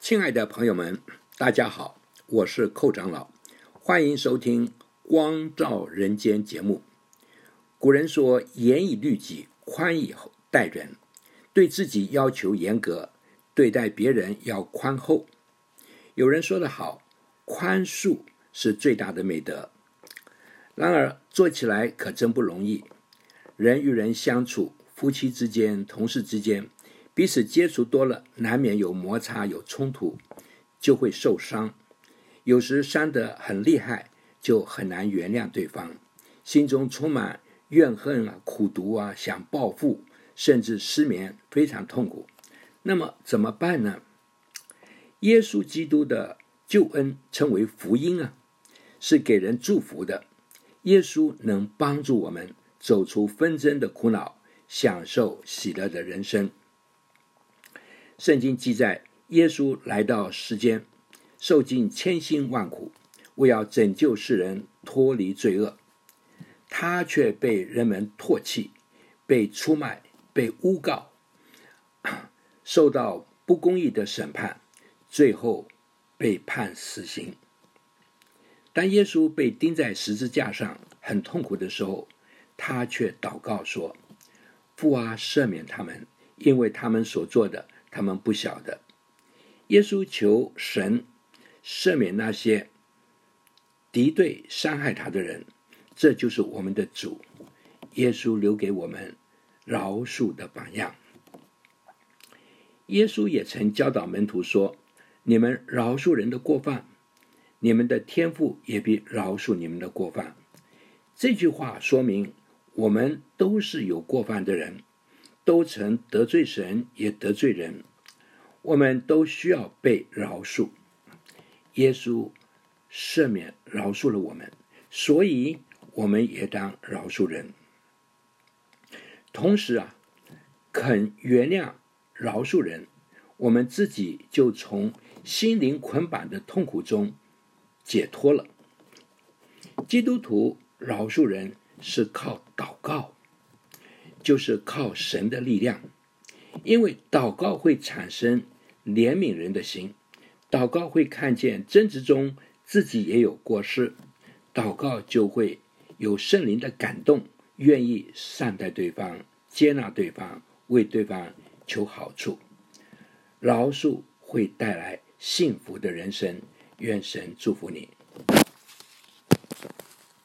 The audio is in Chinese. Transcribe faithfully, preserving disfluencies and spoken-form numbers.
亲爱的朋友们，大家好，我是寇长老，欢迎收听光照人间节目。古人说严以律己，宽以待人，对自己要求严格，对待别人要宽厚。有人说得好，宽恕是最大的美德。然而做起来可真不容易，人与人相处，夫妻之间、同事之间，彼此接触多了，难免有摩擦、有冲突，就会受伤。有时伤得很厉害，就很难原谅对方，心中充满怨恨啊、苦毒啊，想报复，甚至失眠，非常痛苦。那么怎么办呢？耶稣基督的救恩称为福音啊，是给人祝福的。耶稣能帮助我们走出纷争的苦恼，享受喜乐的人生。圣经记载，耶稣来到世间，受尽千辛万苦，为要拯救世人脱离罪恶。他却被人们唾弃，被出卖，被诬告，受到不公义的审判，最后被判死刑。当耶稣被钉在十字架上很痛苦的时候，他却祷告说：父啊，赦免他们，因为他们所做的他们不晓得。耶稣求神赦免那些敌对伤害他的人，这就是我们的主。耶稣留给我们饶恕的榜样。耶稣也曾教导门徒说：你们饶恕人的过犯，你们的天父也必饶恕你们的过犯。这句话说明我们都是有过犯的人，都曾得罪神也得罪人，我们都需要被饶恕。耶稣赦免饶恕了我们，所以我们也当饶恕人。同时啊，肯原谅饶恕人，我们自己就从心灵捆绑的痛苦中解脱了。基督徒饶恕人是靠祷告，就是靠神的力量，因为祷告会产生怜悯人的心，祷告会看见争执中自己也有过失，祷告就会有圣灵的感动，愿意善待对方，接纳对方，为对方求好处。饶恕会带来幸福的人生，愿神祝福你。